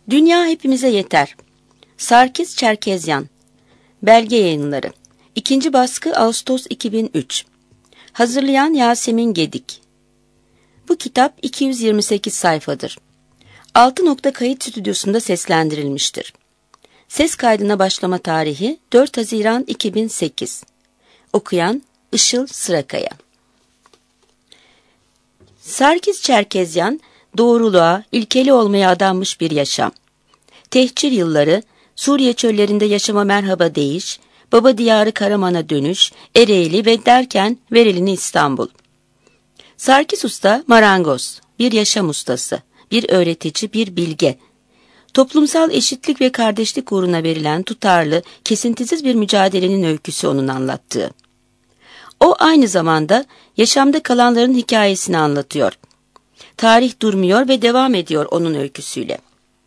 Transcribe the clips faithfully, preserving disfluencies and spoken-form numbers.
Dünya hepimize yeter. Sarkis Çerkezyan. Belge Yayınları. İkinci baskı Ağustos iki bin üç. Hazırlayan Yasemin Gedik. Bu kitap iki yüz yirmi sekiz sayfadır. Altı Nokta Kayıt Stüdyosu'nda seslendirilmiştir. Ses kaydına başlama tarihi dört Haziran iki bin sekiz. Okuyan Işıl Sırakaya. Sarkis Çerkezyan, doğruluğa, ilkeli olmaya adanmış bir yaşam. Tehcir yılları, Suriye çöllerinde yaşama merhaba deyiş, baba diyarı Karaman'a dönüş, Ereğli ve derken Verelini İstanbul. Sarkis Usta marangoz, bir yaşam ustası, bir öğretici, bir bilge. Toplumsal eşitlik ve kardeşlik uğruna verilen tutarlı, kesintisiz bir mücadelenin öyküsü onun anlattığı. O aynı zamanda yaşamda kalanların hikayesini anlatıyor. Tarih durmuyor ve devam ediyor onun öyküsüyle.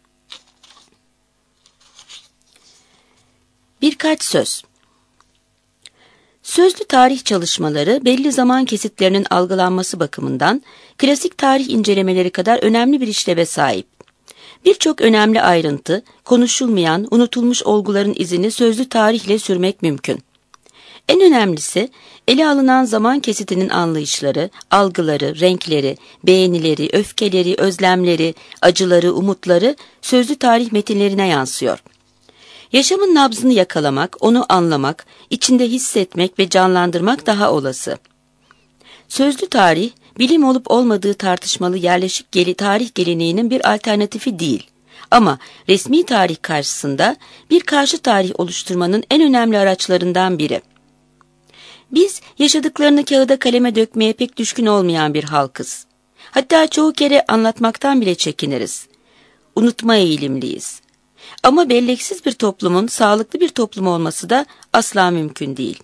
Birkaç söz. Sözlü tarih çalışmaları belli zaman kesitlerinin algılanması bakımından klasik tarih incelemeleri kadar önemli bir işleve sahip. Birçok önemli ayrıntı, konuşulmayan, unutulmuş olguların izini sözlü tarihle sürmek mümkün. En önemlisi, ele alınan zaman kesitinin anlayışları, algıları, renkleri, beğenileri, öfkeleri, özlemleri, acıları, umutları sözlü tarih metinlerine yansıyor. Yaşamın nabzını yakalamak, onu anlamak, içinde hissetmek ve canlandırmak daha olası. Sözlü tarih, bilim olup olmadığı tartışmalı yerleşik geli tarih geleneğinin bir alternatifi değil. Ama resmi tarih karşısında bir karşı tarih oluşturmanın en önemli araçlarından biri. Biz yaşadıklarını kağıda kaleme dökmeye pek düşkün olmayan bir halkız. Hatta çoğu kere anlatmaktan bile çekiniriz. Unutma eğilimliyiz. Ama belleksiz bir toplumun sağlıklı bir toplum olması da asla mümkün değil.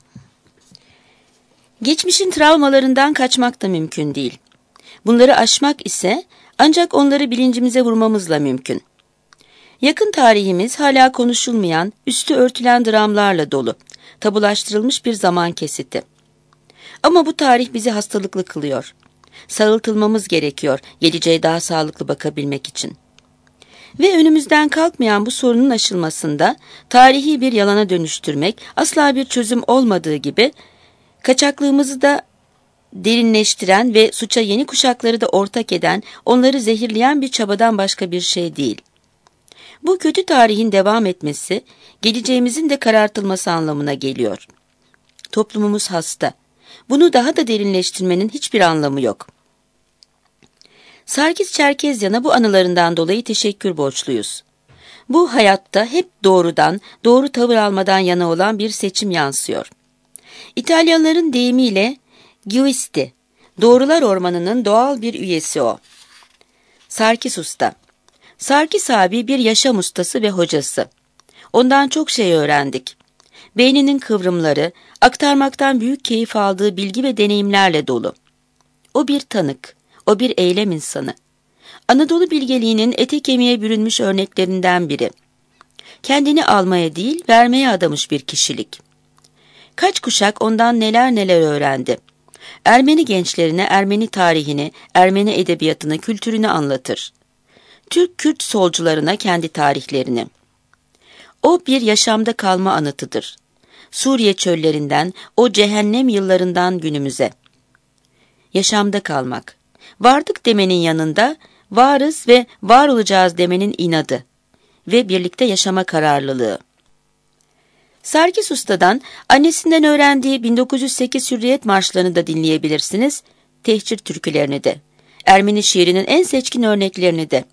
Geçmişin travmalarından kaçmak da mümkün değil. Bunları aşmak ise ancak onları bilincimize vurmamızla mümkün. Yakın tarihimiz hala konuşulmayan, üstü örtülen dramlarla dolu, tabulaştırılmış bir zaman kesiti. Ama bu tarih bizi hastalıklı kılıyor. Sağıltılmamız gerekiyor, geleceğe daha sağlıklı bakabilmek için. Ve önümüzden kalkmayan bu sorunun aşılmasında tarihi bir yalana dönüştürmek asla bir çözüm olmadığı gibi kaçaklığımızı da derinleştiren ve suça yeni kuşakları da ortak eden, onları zehirleyen bir çabadan başka bir şey değil. Bu kötü tarihin devam etmesi, geleceğimizin de karartılması anlamına geliyor. Toplumumuz hasta. Bunu daha da derinleştirmenin hiçbir anlamı yok. Sarkis Çerkezyan'a bu anılarından dolayı teşekkür borçluyuz. Bu hayatta hep doğrudan, doğru tavır almadan yana olan bir seçim yansıyor. İtalyanların deyimiyle Giusti, doğrular ormanının doğal bir üyesi o. Sarkis Usta. Sarkis abi bir yaşam ustası ve hocası. Ondan çok şey öğrendik. Beyninin kıvrımları, aktarmaktan büyük keyif aldığı bilgi ve deneyimlerle dolu. O bir tanık, o bir eylem insanı. Anadolu bilgeliğinin ete kemiğe bürünmüş örneklerinden biri. Kendini almaya değil, vermeye adamış bir kişilik. Kaç kuşak ondan neler neler öğrendi. Ermeni gençlerine Ermeni tarihini, Ermeni edebiyatını, kültürünü anlatır. Türk-Kürt solcularına kendi tarihlerini. O bir yaşamda kalma anıtıdır. Suriye çöllerinden, o cehennem yıllarından günümüze. Yaşamda kalmak. Vardık demenin yanında, varız ve var olacağız demenin inadı ve birlikte yaşama kararlılığı. Sarkis Usta'dan annesinden öğrendiği bin dokuz yüz sekiz Hürriyet marşlarını da dinleyebilirsiniz, tehcir türkülerini de, Ermeni şiirinin en seçkin örneklerini de.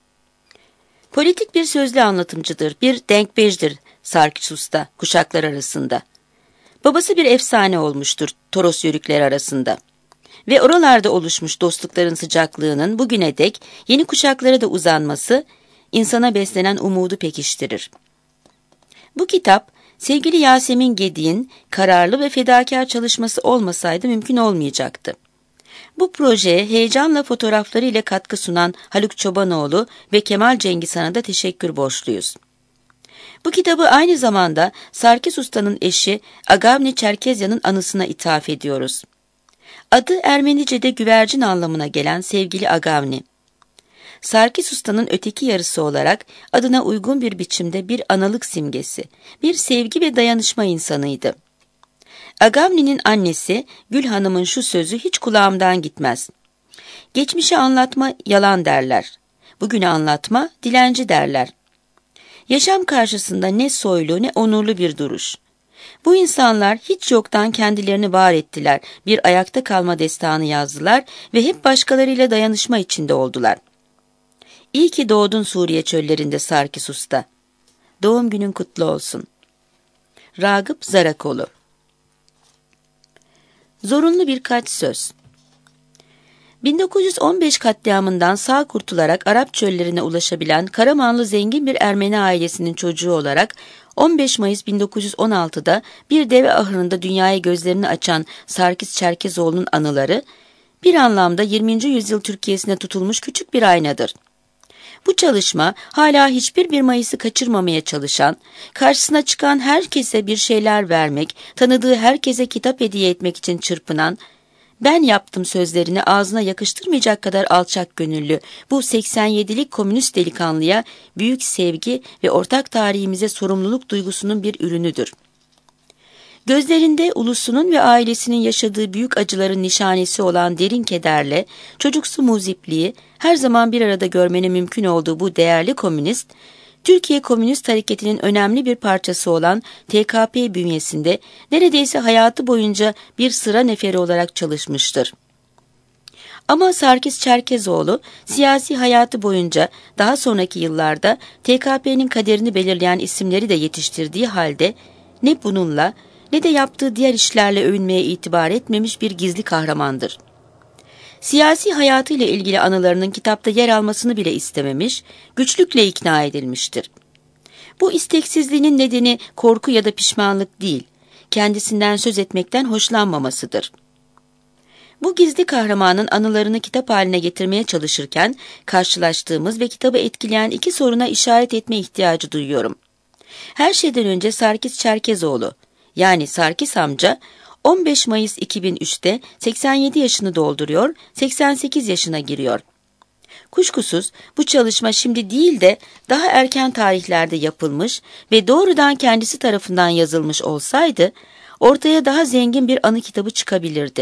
Politik bir sözlü anlatımcıdır, bir denkbejdir Sarkis Usta kuşaklar arasında. Babası bir efsane olmuştur Toros yörükleri arasında. Ve oralarda oluşmuş dostlukların sıcaklığının bugüne dek yeni kuşaklara da uzanması, insana beslenen umudu pekiştirir. Bu kitap, sevgili Yasemin Gedik'in kararlı ve fedakar çalışması olmasaydı mümkün olmayacaktı. Bu projeye heyecanla fotoğrafları ile katkı sunan Haluk Çobanoğlu ve Kemal Cengizhan'a da teşekkür borçluyuz. Bu kitabı aynı zamanda Sarkis Usta'nın eşi Agavni Çerkezyan'ın anısına ithaf ediyoruz. Adı Ermenice'de güvercin anlamına gelen sevgili Agavni. Sarkis Usta'nın öteki yarısı olarak adına uygun bir biçimde bir analık simgesi, bir sevgi ve dayanışma insanıydı. Agamni'nin annesi Gül Hanım'ın şu sözü hiç kulağımdan gitmez. Geçmişi anlatma yalan derler. Bugünü anlatma dilenci derler. Yaşam karşısında ne soylu ne onurlu bir duruş. Bu insanlar hiç yoktan kendilerini var ettiler, bir ayakta kalma destanı yazdılar ve hep başkalarıyla dayanışma içinde oldular. İyi ki doğdun Suriye çöllerinde Sarkis Usta. Doğum günün kutlu olsun. Ragıp Zarakoğlu. Zorunlu birkaç söz. bin dokuz yüz on beş katliamından sağ kurtularak Arap çöllerine ulaşabilen Karamanlı zengin bir Ermeni ailesinin çocuğu olarak on beş Mayıs bin dokuz yüz on altıda bir deve ahırında dünyaya gözlerini açan Sarkis Çerkezoğlu'nun anıları, bir anlamda yirminci yüzyıl Türkiye'sine tutulmuş küçük bir aynadır. Bu çalışma hala hiçbir bir Mayıs'ı kaçırmamaya çalışan, karşısına çıkan herkese bir şeyler vermek, tanıdığı herkese kitap hediye etmek için çırpınan, ben yaptım sözlerini ağzına yakıştırmayacak kadar alçak gönüllü bu seksen yedilik komünist delikanlıya büyük sevgi ve ortak tarihimize sorumluluk duygusunun bir ürünüdür. Gözlerinde ulusunun ve ailesinin yaşadığı büyük acıların nişanesi olan derin kederle çocuksu muzipliği her zaman bir arada görmenin mümkün olduğu bu değerli komünist, Türkiye Komünist Hareketi'nin önemli bir parçası olan T K P bünyesinde neredeyse hayatı boyunca bir sıra neferi olarak çalışmıştır. Ama Sarkis Çerkezoğlu siyasi hayatı boyunca daha sonraki yıllarda T K P'nin kaderini belirleyen isimleri de yetiştirdiği halde ne bununla ne de yaptığı diğer işlerle övünmeye itibar etmemiş bir gizli kahramandır. Siyasi hayatıyla ilgili anılarının kitapta yer almasını bile istememiş, güçlükle ikna edilmiştir. Bu isteksizliğinin nedeni korku ya da pişmanlık değil, kendisinden söz etmekten hoşlanmamasıdır. Bu gizli kahramanın anılarını kitap haline getirmeye çalışırken karşılaştığımız ve kitabı etkileyen iki soruna işaret etme ihtiyacı duyuyorum. Her şeyden önce Sarkis Çerkezoğlu, yani Sarkis amca, on beş Mayıs iki bin üçte seksen yedi yaşını dolduruyor, seksen sekiz yaşına giriyor. Kuşkusuz bu çalışma şimdi değil de daha erken tarihlerde yapılmış ve doğrudan kendisi tarafından yazılmış olsaydı, ortaya daha zengin bir anı kitabı çıkabilirdi.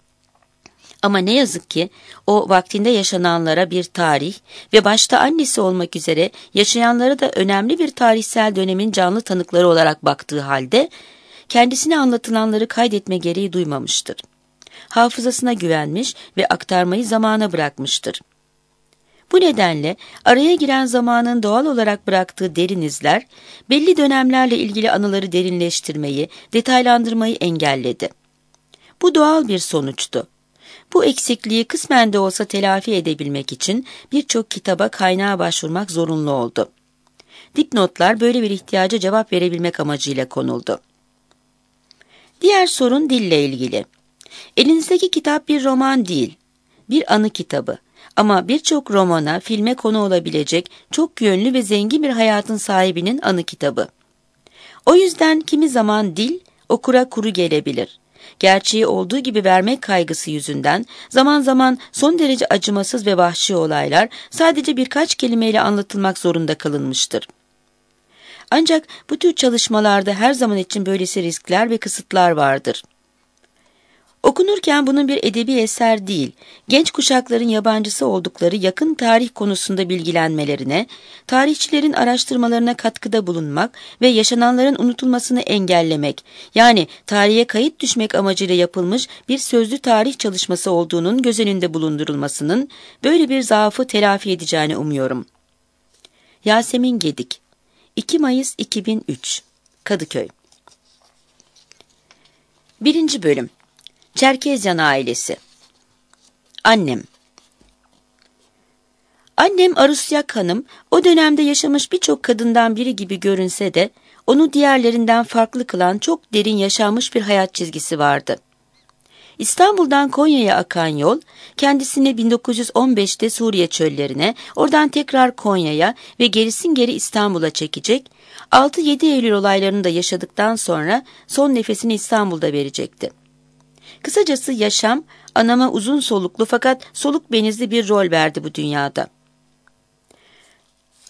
Ama ne yazık ki o vaktinde yaşananlara bir tarih ve başta annesi olmak üzere yaşayanlara da önemli bir tarihsel dönemin canlı tanıkları olarak baktığı halde, kendisine anlatılanları kaydetme gereği duymamıştır. Hafızasına güvenmiş ve aktarmayı zamana bırakmıştır. Bu nedenle araya giren zamanın doğal olarak bıraktığı derin izler, belli dönemlerle ilgili anıları derinleştirmeyi, detaylandırmayı engelledi. Bu doğal bir sonuçtu. Bu eksikliği kısmen de olsa telafi edebilmek için birçok kitaba kaynağa başvurmak zorunlu oldu. Dipnotlar böyle bir ihtiyaca cevap verebilmek amacıyla konuldu. Diğer sorun dille ilgili. Elinizdeki kitap bir roman değil, bir anı kitabı. Ama birçok romana, filme konu olabilecek çok yönlü ve zengin bir hayatın sahibinin anı kitabı. O yüzden kimi zaman dil okura kuru gelebilir. Gerçeği olduğu gibi vermek kaygısı yüzünden zaman zaman son derece acımasız ve vahşi olaylar sadece birkaç kelimeyle anlatılmak zorunda kılınmıştır. Ancak bu tür çalışmalarda her zaman için böylesi riskler ve kısıtlar vardır. Okunurken bunun bir edebi eser değil, genç kuşakların yabancısı oldukları yakın tarih konusunda bilgilenmelerine, tarihçilerin araştırmalarına katkıda bulunmak ve yaşananların unutulmasını engellemek, yani tarihe kayıt düşmek amacıyla yapılmış bir sözlü tarih çalışması olduğunun göz önünde bulundurulmasının böyle bir zaafı telafi edeceğini umuyorum. Yasemin Gedik, iki Mayıs iki bin üç, Kadıköy. Birinci Bölüm. Çerkezyan ailesi. Annem. Annem Arusyak Hanım o dönemde yaşamış birçok kadından biri gibi görünse de onu diğerlerinden farklı kılan çok derin yaşanmış bir hayat çizgisi vardı. İstanbul'dan Konya'ya akan yol kendisini bin dokuz yüz on beşte Suriye çöllerine, oradan tekrar Konya'ya ve gerisin geri İstanbul'a çekecek, altı yedi Eylül olaylarını da yaşadıktan sonra son nefesini İstanbul'da verecekti. Kısacası yaşam, anama uzun soluklu fakat soluk benizli bir rol verdi bu dünyada.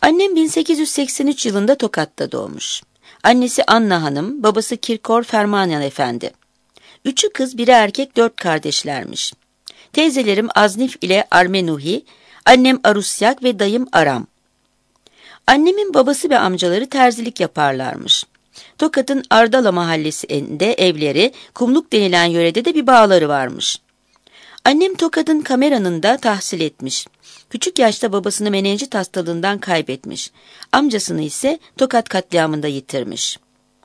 Annem bin sekiz yüz seksen üç yılında Tokat'ta doğmuş. Annesi Anna Hanım, babası Kirkor Fermanyan Efendi. Üçü kız, biri erkek, dört kardeşlermiş. Teyzelerim Aznif ile Armenuhi, annem Arusyak ve dayım Aram. Annemin babası ve amcaları terzilik yaparlarmış. Tokat'ın Ardala mahallesinde evleri, Kumluk denilen yörede de bir bağları varmış. Annem Tokat'ın Kamera'nında tahsil etmiş. Küçük yaşta babasını menenjit hastalığından kaybetmiş. Amcasını ise Tokat katliamında yitirmiş.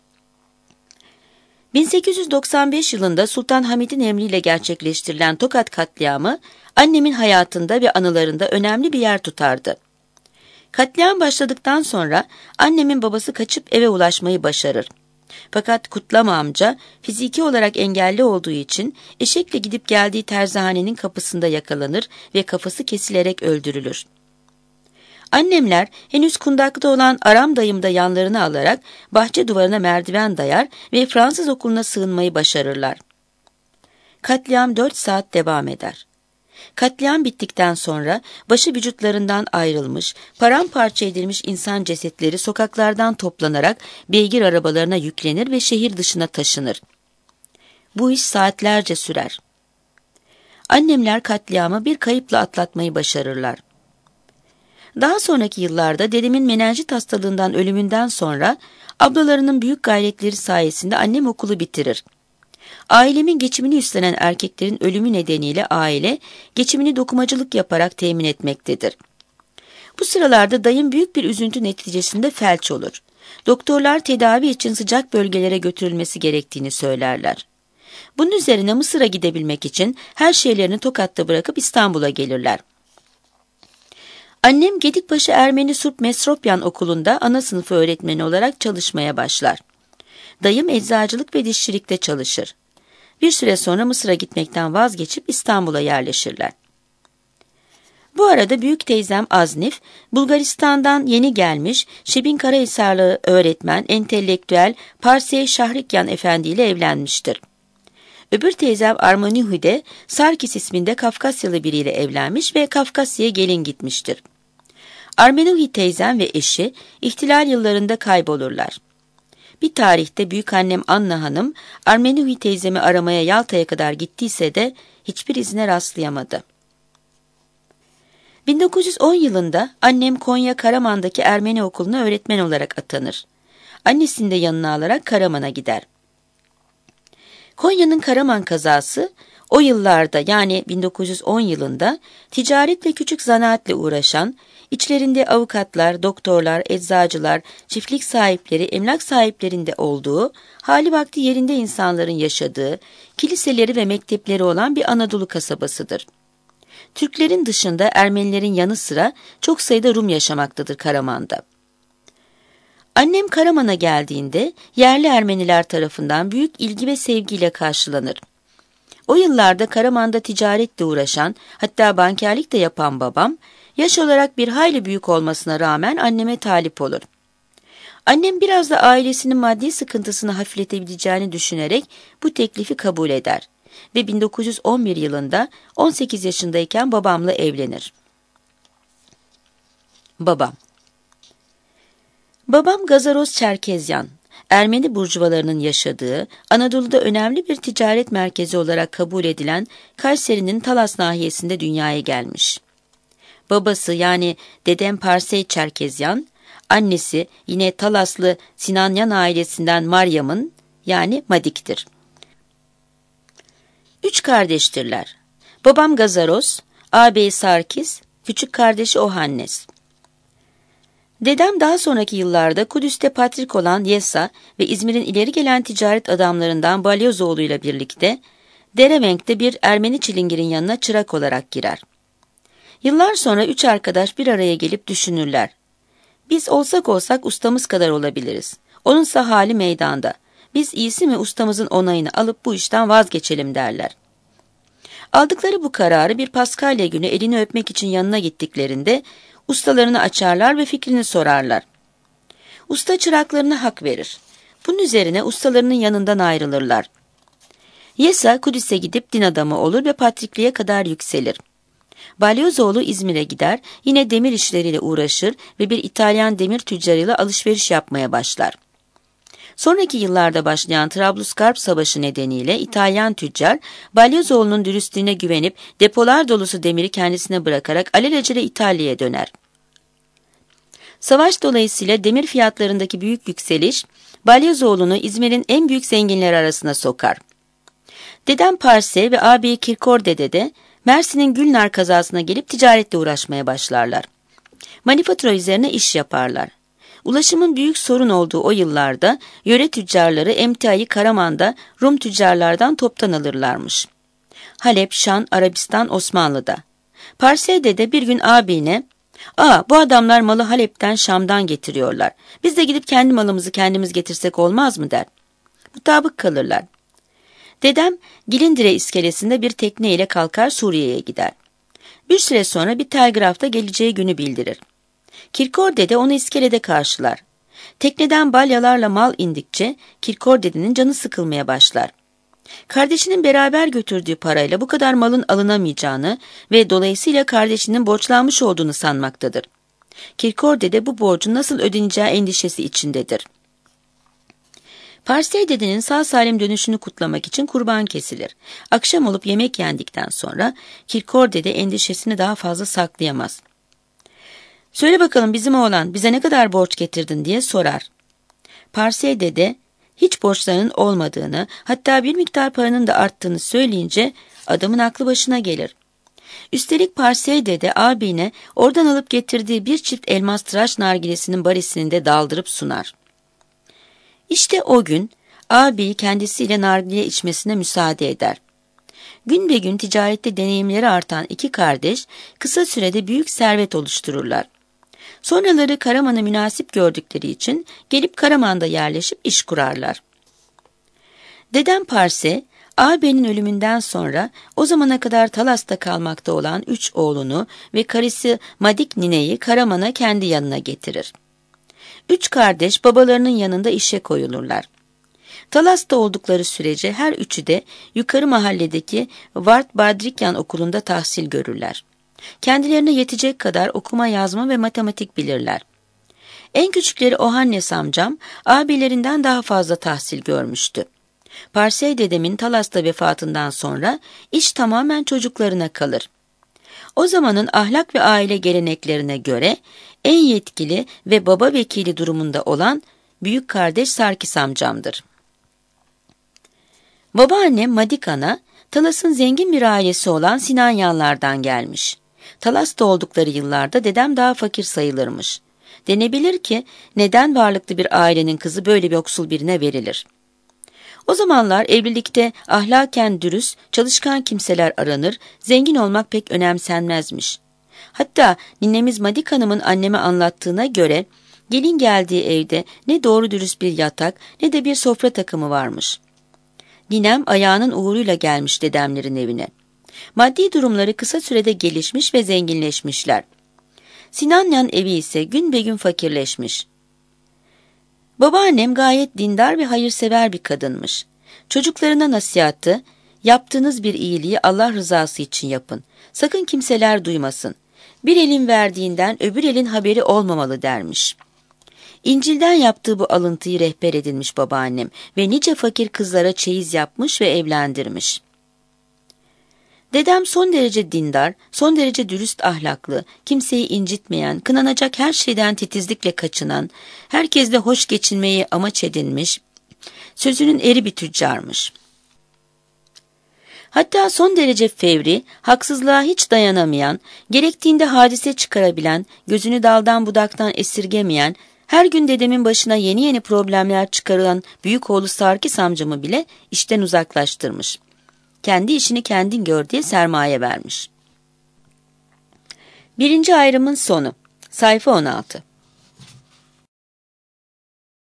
bin sekiz yüz doksan beş yılında Sultan Hamid'in emriyle gerçekleştirilen Tokat katliamı, annemin hayatında ve anılarında önemli bir yer tutardı. Katliam başladıktan sonra annemin babası kaçıp eve ulaşmayı başarır. Fakat Kutlama amca fiziki olarak engelli olduğu için eşekle gidip geldiği terzihanenin kapısında yakalanır ve kafası kesilerek öldürülür. Annemler henüz kundakta olan Aram dayım da yanlarına alarak bahçe duvarına merdiven dayar ve Fransız okuluna sığınmayı başarırlar. Katliam dört saat devam eder. Katliam bittikten sonra başı vücutlarından ayrılmış, paramparça edilmiş insan cesetleri sokaklardan toplanarak beygir arabalarına yüklenir ve şehir dışına taşınır. Bu iş saatlerce sürer. Annemler katliamı bir kayıpla atlatmayı başarırlar. Daha sonraki yıllarda dedemin menenjit hastalığından ölümünden sonra ablalarının büyük gayretleri sayesinde annem okulu bitirir. Ailemin geçimini üstlenen erkeklerin ölümü nedeniyle aile geçimini dokumacılık yaparak temin etmektedir. Bu sıralarda dayım büyük bir üzüntü neticesinde felç olur. Doktorlar tedavi için sıcak bölgelere götürülmesi gerektiğini söylerler. Bunun üzerine Mısır'a gidebilmek için her şeylerini Tokat'ta bırakıp İstanbul'a gelirler. Annem Gedikbaşı Ermeni Surp Mesropyan Okulu'nda ana sınıfı öğretmeni olarak çalışmaya başlar. Dayım eczacılık ve dişçilikte çalışır. Bir süre sonra Mısır'a gitmekten vazgeçip İstanbul'a yerleşirler. Bu arada büyük teyzem Aznif, Bulgaristan'dan yeni gelmiş Şebin Karahisarlı öğretmen, entelektüel Parsey Şahrikyan Efendi ile evlenmiştir. Öbür teyzem Armanihu de Sarkis isminde Kafkasyalı biriyle evlenmiş ve Kafkasya'ya gelin gitmiştir. Armenuhi teyzem ve eşi ihtilal yıllarında kaybolurlar. Bir tarihte büyükannem Anna Hanım, Armenuhi teyzemi aramaya Yalta'ya kadar gittiyse de hiçbir izine rastlayamadı. bin dokuz yüz on yılında annem Konya Karaman'daki Ermeni okuluna öğretmen olarak atanır. Annesini de yanına alarak Karaman'a gider. Konya'nın Karaman kazası o yıllarda, yani bin dokuz yüz on yılında ticaret ve küçük zanaatle uğraşan, içlerinde avukatlar, doktorlar, eczacılar, çiftlik sahipleri, emlak sahiplerinde olduğu, hali vakti yerinde insanların yaşadığı, kiliseleri ve mektepleri olan bir Anadolu kasabasıdır. Türklerin dışında Ermenilerin yanı sıra çok sayıda Rum yaşamaktadır Karaman'da. Annem Karaman'a geldiğinde yerli Ermeniler tarafından büyük ilgi ve sevgiyle karşılanır. O yıllarda Karaman'da ticaretle uğraşan, hatta bankerlik de yapan babam, yaş olarak bir hayli büyük olmasına rağmen anneme talip olur. Annem biraz da ailesinin maddi sıkıntısını hafifletebileceğini düşünerek bu teklifi kabul eder ve bin dokuz yüz on bir yılında on sekiz yaşındayken babamla evlenir. Babam Babam Gazaros Çerkezyan, Ermeni burjuvalarının yaşadığı, Anadolu'da önemli bir ticaret merkezi olarak kabul edilen Kayseri'nin Talas nahiyesinde dünyaya gelmiş. Babası, yani dedem Parsey Çerkezyan, annesi yine Talaslı Sinanyan ailesinden Maryam'ın, yani Madik'tir. Üç kardeştirler. Babam Gazaros, ağabeyi Sarkis, küçük kardeşi Ohannes. Dedem daha sonraki yıllarda Kudüs'te patrik olan Yesa ve İzmir'in ileri gelen ticaret adamlarından Balyozoğlu ile birlikte Derevenk'te bir Ermeni çilingirin yanına çırak olarak girer. Yıllar sonra üç arkadaş bir araya gelip düşünürler. Biz olsak olsak ustamız kadar olabiliriz. Onunsa hali meydanda. Biz iyisi mi ustamızın onayını alıp bu işten vazgeçelim derler. Aldıkları bu kararı bir Paskalya günü elini öpmek için yanına gittiklerinde ustalarını açarlar ve fikrini sorarlar. Usta çıraklarına hak verir. Bunun üzerine ustalarının yanından ayrılırlar. Yesa Kudüs'e gidip din adamı olur ve patrikliğe kadar yükselir. Balyozoğlu İzmir'e gider, yine demir işleriyle uğraşır ve bir İtalyan demir tüccarıyla alışveriş yapmaya başlar. Sonraki yıllarda başlayan Trablusgarp Savaşı nedeniyle İtalyan tüccar, Balyozoğlu'nun dürüstlüğüne güvenip depolar dolusu demiri kendisine bırakarak alelacele İtalya'ya döner. Savaş dolayısıyla demir fiyatlarındaki büyük yükseliş, Balyozoğlu'nu İzmir'in en büyük zenginleri arasına sokar. Dedem Parse ve ağabeyi Kirkor Dede de Mersin'in Gülnar kazasına gelip ticaretle uğraşmaya başlarlar. Manifatura üzerine iş yaparlar. Ulaşımın büyük sorun olduğu o yıllarda yöre tüccarları emtiayı Karaman'da Rum tüccarlardan toptan alırlarmış. Halep, Şan, Arabistan, Osmanlı'da. Parse Dede bir gün ağabeyine, "Aa, bu adamlar malı Halep'ten, Şam'dan getiriyorlar. Biz de gidip kendi malımızı kendimiz getirsek olmaz mı?" der. Mutabık kalırlar. Dedem Gilindire iskelesinde bir tekne ile kalkar Suriye'ye gider. Bir süre sonra bir telgrafta geleceği günü bildirir. Kirkor Dede onu iskelede karşılar. Tekneden balyalarla mal indikçe Kirkor Dede'nin canı sıkılmaya başlar. Kardeşinin beraber götürdüğü parayla bu kadar malın alınamayacağını ve dolayısıyla kardeşinin borçlanmış olduğunu sanmaktadır. Kirkor Dede bu borcun nasıl ödeneceği endişesi içindedir. Parsey Dede'nin sağ salim dönüşünü kutlamak için kurban kesilir. Akşam olup yemek yendikten sonra Kirkor Dede endişesini daha fazla saklayamaz. "Söyle bakalım bizim oğlan, bize ne kadar borç getirdin?" diye sorar. Parsey Dede hiç borçlarının olmadığını, hatta bir miktar paranın da arttığını söyleyince adamın aklı başına gelir. Üstelik Parsey Dede ağabeyine oradan alıp getirdiği bir çift elmas tıraş nargilesinin barisini de daldırıp sunar. İşte o gün ağabeyi kendisiyle nargile içmesine müsaade eder. Gün be gün ticarette deneyimleri artan iki kardeş kısa sürede büyük servet oluştururlar. Sonraları Karaman'ı münasip gördükleri için gelip Karaman'da yerleşip iş kurarlar. Dedem Parse, ağabeyinin ölümünden sonra o zamana kadar Talas'ta kalmakta olan üç oğlunu ve karısı Madik Nine'yi Karaman'a kendi yanına getirir. Üç kardeş babalarının yanında işe koyulurlar. Talas'ta oldukları sürece her üçü de yukarı mahalledeki Vart Badrikyan okulunda tahsil görürler. Kendilerine yetecek kadar okuma, yazma ve matematik bilirler. En küçükleri Ohannes amcam abilerinden daha fazla tahsil görmüştü. Parsey dedemin Talas'ta vefatından sonra iş tamamen çocuklarına kalır. O zamanın ahlak ve aile geleneklerine göre en yetkili ve baba vekili durumunda olan büyük kardeş Sarkis amcamdır. Babaannem Madikana, Talas'ın zengin bir ailesi olan Sinanyanlardan gelmiş. Talas'ta oldukları yıllarda dedem daha fakir sayılırmış. Denebilir ki neden varlıklı bir ailenin kızı böyle bir yoksul birine verilir? O zamanlar evlilikte ahlaken dürüst, çalışkan kimseler aranır, zengin olmak pek önemsenmezmiş. Hatta ninemiz Madik Hanım'ın anneme anlattığına göre gelin geldiği evde ne doğru dürüst bir yatak ne de bir sofra takımı varmış. Ninem ayağının uğruyla gelmiş dedemlerin evine. Maddi durumları kısa sürede gelişmiş ve zenginleşmişler. Sinanyan evi ise gün be gün fakirleşmiş. Babaannem gayet dindar ve hayırsever bir kadınmış. Çocuklarına nasihatı, yaptığınız bir iyiliği Allah rızası için yapın. Sakın kimseler duymasın. Bir elin verdiğinden öbür elin haberi olmamalı dermiş. İncil'den yaptığı bu alıntıyı rehber edinmiş babaannem ve nice fakir kızlara çeyiz yapmış ve evlendirmiş. Dedem son derece dindar, son derece dürüst ahlaklı, kimseyi incitmeyen, kınanacak her şeyden titizlikle kaçınan, herkesle hoş geçinmeyi amaç edinmiş, sözünün eri bir tüccarmış. Hatta son derece fevri, haksızlığa hiç dayanamayan, gerektiğinde hadise çıkarabilen, gözünü daldan budaktan esirgemeyen, her gün dedemin başına yeni yeni problemler çıkaran büyük oğlu Sarkis amcamı bile işten uzaklaştırmış. Kendi işini kendin gör diye sermaye vermiş. Birinci ayrımın sonu. Sayfa on altı.